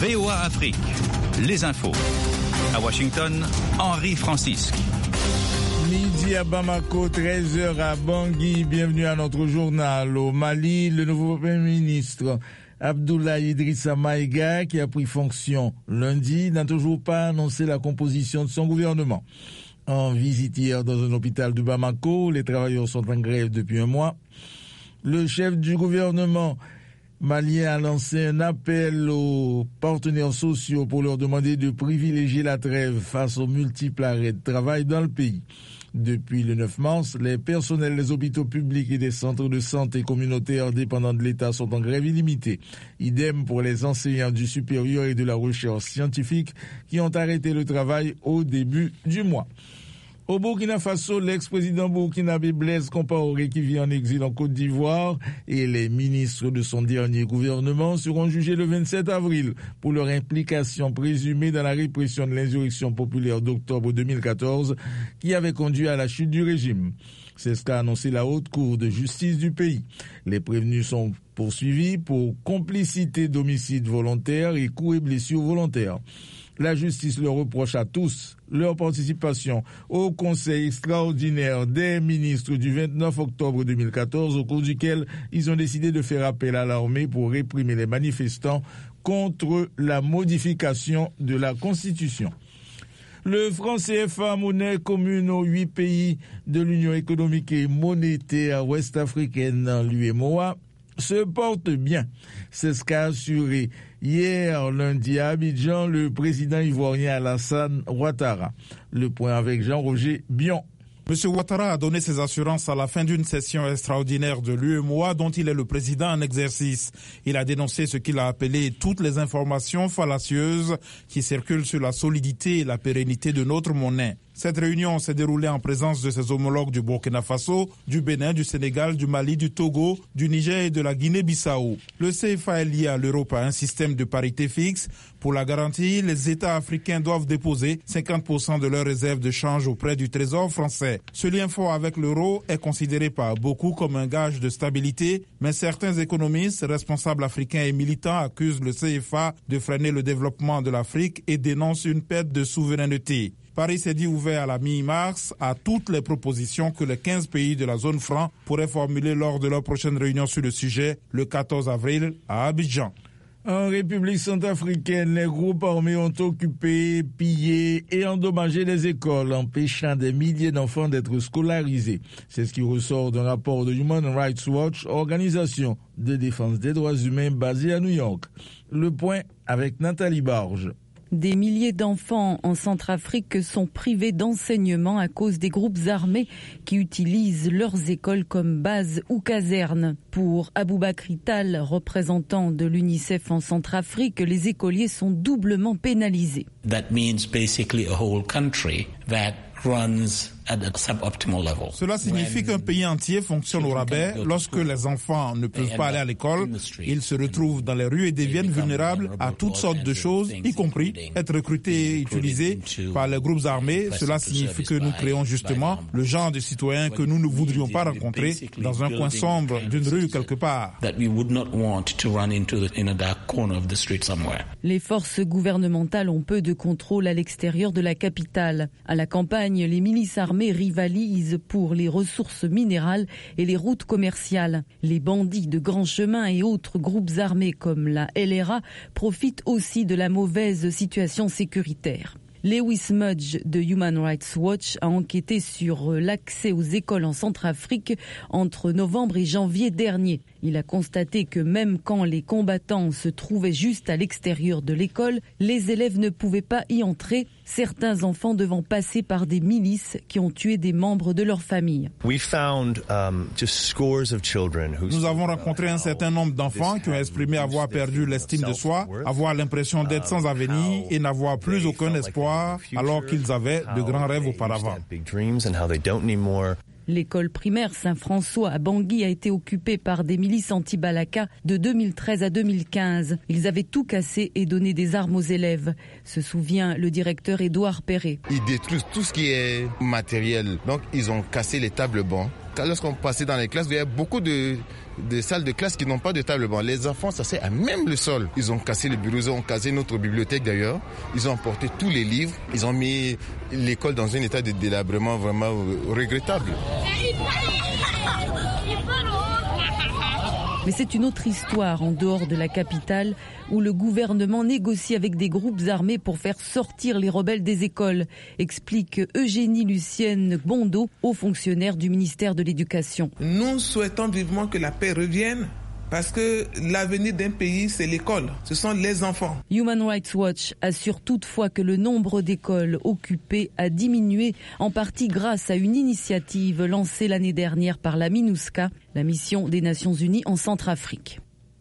VOA Afrique, les infos. À Washington, Henri Francisque. Midi à Bamako, 13h à Bangui. Bienvenue à notre journal. Au Mali, le nouveau Premier ministre Abdoulaye Idrissa Maïga, qui a pris fonction lundi, n'a toujours pas annoncé la composition de son gouvernement. En visite hier dans un hôpital de Bamako, les travailleurs sont en grève depuis un mois. Le chef du gouvernement malien a lancé un appel aux partenaires sociaux pour leur demander de privilégier la trêve face aux multiples arrêts de travail dans le pays. Depuis le 9 mars, les personnels des hôpitaux publics et des centres de santé communautaires dépendants de l'État sont en grève illimitée. Idem pour les enseignants du supérieur et de la recherche scientifique qui ont arrêté le travail au début du mois. Au Burkina Faso, l'ex-président burkinabé Blaise Compaoré, qui vit en exil en Côte d'Ivoire, et les ministres de son dernier gouvernement seront jugés le 27 avril pour leur implication présumée dans la répression de l'insurrection populaire d'octobre 2014 qui avait conduit à la chute du régime. C'est ce qu'a annoncé la Haute Cour de justice du pays. Les prévenus sont poursuivis pour complicité d'homicide volontaire et coups et blessures volontaires. La justice leur reproche à tous leur participation au Conseil extraordinaire des ministres du 29 octobre 2014, au cours duquel ils ont décidé de faire appel à l'armée pour réprimer les manifestants contre la modification de la Constitution. Le franc CFA, monnaie commune aux 8 pays de l'Union économique et monétaire ouest-africaine, l'UEMOA, se porte bien. C'est ce qu'a assuré hier lundi à Abidjan le président ivoirien Alassane Ouattara. Le point avec Jean-Roger Bion. M. Ouattara a donné ses assurances à la fin d'une session extraordinaire de l'UEMOA dont il est le président en exercice. Il a dénoncé ce qu'il a appelé toutes les informations fallacieuses qui circulent sur la solidité et la pérennité de notre monnaie. Cette réunion s'est déroulée en présence de ses homologues du Burkina Faso, du Bénin, du Sénégal, du Mali, du Togo, du Niger et de la Guinée-Bissau. Le CFA est lié à l'euro par un système de parité fixe. Pour la garantie, les États africains doivent déposer 50% de leurs réserves de change auprès du Trésor français. Ce lien fort avec l'euro est considéré par beaucoup comme un gage de stabilité, mais certains économistes, responsables africains et militants accusent le CFA de freiner le développement de l'Afrique et dénoncent une perte de souveraineté. Paris s'est dit ouvert à la mi-mars à toutes les propositions que les 15 pays de la zone franc pourraient formuler lors de leur prochaine réunion sur le sujet le 14 avril à Abidjan. En République centrafricaine, les groupes armés ont occupé, pillé et endommagé les écoles, empêchant des milliers d'enfants d'être scolarisés. C'est ce qui ressort d'un rapport de Human Rights Watch, organisation de défense des droits humains basée à New York. Le point avec Nathalie Barge. Des milliers d'enfants en Centrafrique sont privés d'enseignement à cause des groupes armés qui utilisent leurs écoles comme base ou caserne. Pour Aboubakry Tal, représentant de l'UNICEF en Centrafrique, les écoliers sont doublement pénalisés. That means basically a whole country that runs at a suboptimal level. Cela signifie qu'un pays entier fonctionne au rabais. Lorsque les enfants ne peuvent pas aller à l'école, ils se retrouvent dans les rues et deviennent vulnérables à toutes sortes de choses, y compris être recrutés et utilisés par les groupes armés. Cela signifie que nous créons justement le genre de citoyens que nous ne voudrions pas rencontrer dans un coin sombre d'une rue quelque part. Les forces gouvernementales ont peu de contrôle à l'extérieur de la capitale. À la campagne, les milices armées rivalisent pour les ressources minérales et les routes commerciales. Les bandits de grands chemins et autres groupes armés comme la LRA profitent aussi de la mauvaise situation sécuritaire. Lewis Mudge de Human Rights Watch a enquêté sur l'accès aux écoles en Centrafrique entre novembre et janvier dernier. Il a constaté que même quand les combattants se trouvaient juste à l'extérieur de l'école, les élèves ne pouvaient pas y entrer, certains enfants devant passer par des milices qui ont tué des membres de leur famille. Nous avons rencontré un certain nombre d'enfants qui ont exprimé avoir perdu l'estime de soi, avoir l'impression d'être sans avenir et n'avoir plus aucun espoir alors qu'ils avaient de grands rêves auparavant. L'école primaire Saint-François à Bangui a été occupée par des milices anti-Balaka de 2013 à 2015. Ils avaient tout cassé et donné des armes aux élèves, se souvient le directeur Édouard Perret. Ils détruisent tout ce qui est matériel. Donc ils ont cassé les tables bancs. lorsqu'on passait dans les classes, il y a beaucoup de salles de classe qui n'ont pas de table banc. Les enfants s'asseyent à même le sol. Ils ont cassé les bureaux, ils ont cassé notre bibliothèque d'ailleurs. Ils ont emporté tous les livres. Ils ont mis l'école dans un état de délabrement vraiment regrettable. Mais c'est une autre histoire en dehors de la capitale où le gouvernement négocie avec des groupes armés pour faire sortir les rebelles des écoles, explique Eugénie Lucienne Bondo, haut fonctionnaire du ministère de l'Éducation. Nous souhaitons vivement que la paix revienne. Parce que l'avenir d'un pays, c'est l'école. Ce sont les enfants. Human Rights Watch assure toutefois que le nombre d'écoles occupées a diminué, en partie grâce à une initiative lancée l'année dernière par la MINUSCA, la mission des Nations Unies en Centrafrique.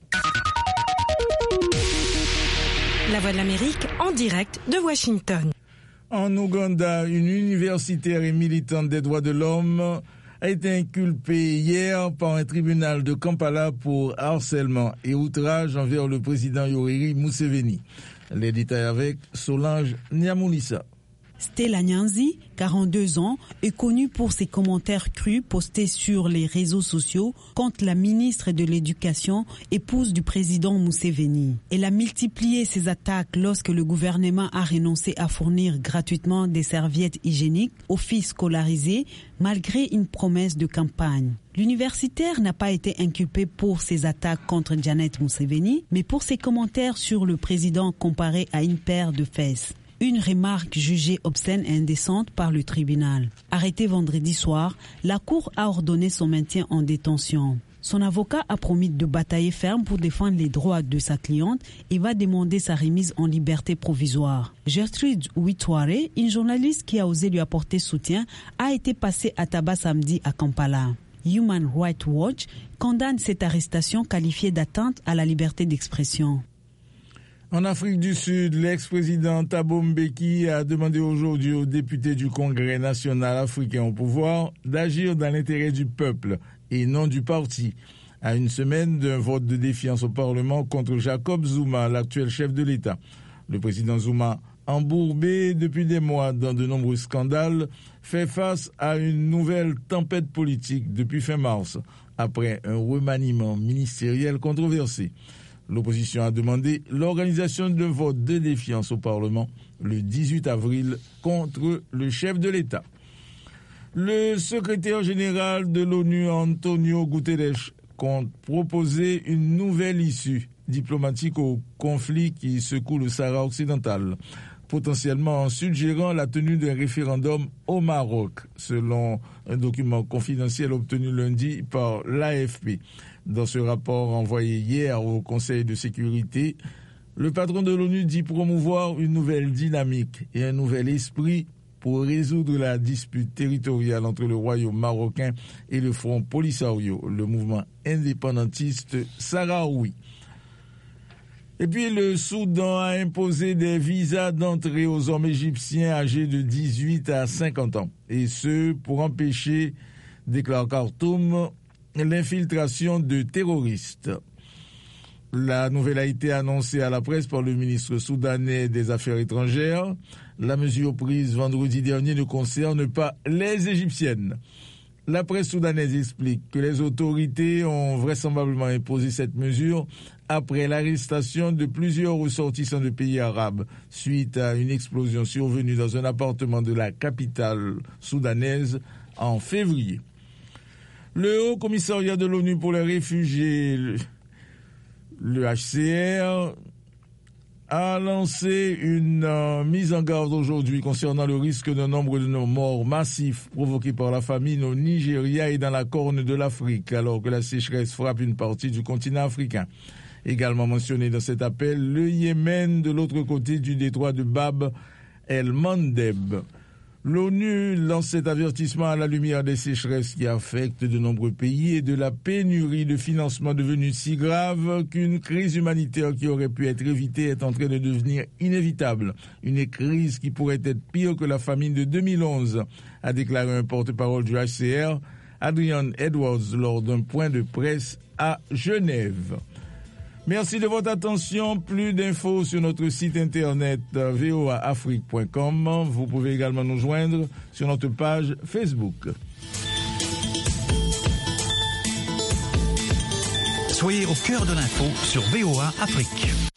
La Voix de l'Amérique en direct de Washington. En Ouganda, une universitaire et militante des droits de l'homme a été inculpée hier par un tribunal de Kampala pour harcèlement et outrage envers le président Yoweri Museveni. Les détails avec Solange Nyamounissa. Stella Nyanzi, 42 ans, est connue pour ses commentaires crus postés sur les réseaux sociaux contre la ministre de l'Éducation, épouse du président Museveni. Elle a multiplié ses attaques lorsque le gouvernement a renoncé à fournir gratuitement des serviettes hygiéniques aux filles scolarisées, malgré une promesse de campagne. L'universitaire n'a pas été inculpée pour ses attaques contre Janet Museveni, mais pour ses commentaires sur le président comparé à une paire de fesses. Une remarque jugée obscène et indécente par le tribunal. Arrêtée vendredi soir, la Cour a ordonné son maintien en détention. Son avocat a promis de batailler ferme pour défendre les droits de sa cliente et va demander sa remise en liberté provisoire. Gertrude Witware, une journaliste qui a osé lui apporter soutien, a été passée à tabac samedi à Kampala. Human Rights Watch condamne cette arrestation qualifiée d'atteinte à la liberté d'expression. En Afrique du Sud, l'ex-président Thabo Mbeki a demandé aujourd'hui aux députés du Congrès national africain au pouvoir d'agir dans l'intérêt du peuple et non du parti, à une semaine d'un vote de défiance au Parlement contre Jacob Zuma, l'actuel chef de l'État. Le président Zuma, embourbé depuis des mois dans de nombreux scandales, fait face à une nouvelle tempête politique depuis fin mars, après un remaniement ministériel controversé. L'opposition a demandé l'organisation d'un vote de défiance au Parlement le 18 avril contre le chef de l'État. Le secrétaire général de l'ONU, Antonio Guterres, compte proposer une nouvelle issue diplomatique au conflit qui secoue le Sahara occidental, potentiellement en suggérant la tenue d'un référendum au Maroc, selon un document confidentiel obtenu lundi par l'AFP. Dans ce rapport envoyé hier au Conseil de sécurité, le patron de l'ONU dit promouvoir une nouvelle dynamique et un nouvel esprit pour résoudre la dispute territoriale entre le royaume marocain et le Front Polisario, le mouvement indépendantiste sahraoui. Et puis le Soudan a imposé des visas d'entrée aux hommes égyptiens âgés de 18 à 50 ans, et ce pour empêcher, déclare Khartoum, l'infiltration de terroristes. La nouvelle a été annoncée à la presse par le ministre soudanais des Affaires étrangères. La mesure prise vendredi dernier ne concerne pas les Égyptiennes. La presse soudanaise explique que les autorités ont vraisemblablement imposé cette mesure après l'arrestation de plusieurs ressortissants de pays arabes suite à une explosion survenue dans un appartement de la capitale soudanaise en février. Le Haut Commissariat de l'ONU pour les réfugiés, le HCR, a lancé une mise en garde aujourd'hui concernant le risque d'un nombre de morts massifs provoqués par la famine au Nigeria et dans la Corne de l'Afrique, alors que la sécheresse frappe une partie du continent africain. Également mentionné dans cet appel, le Yémen de l'autre côté du détroit de Bab el-Mandeb. L'ONU lance cet avertissement à la lumière des sécheresses qui affectent de nombreux pays et de la pénurie de financement devenue si grave qu'une crise humanitaire qui aurait pu être évitée est en train de devenir inévitable. Une crise qui pourrait être pire que la famine de 2011, a déclaré un porte-parole du HCR, Adrian Edwards, lors d'un point de presse à Genève. Merci de votre attention. Plus d'infos sur notre site internet voaafrique.com. Vous pouvez également nous joindre sur notre page Facebook. Soyez au cœur de l'info sur VOA Afrique.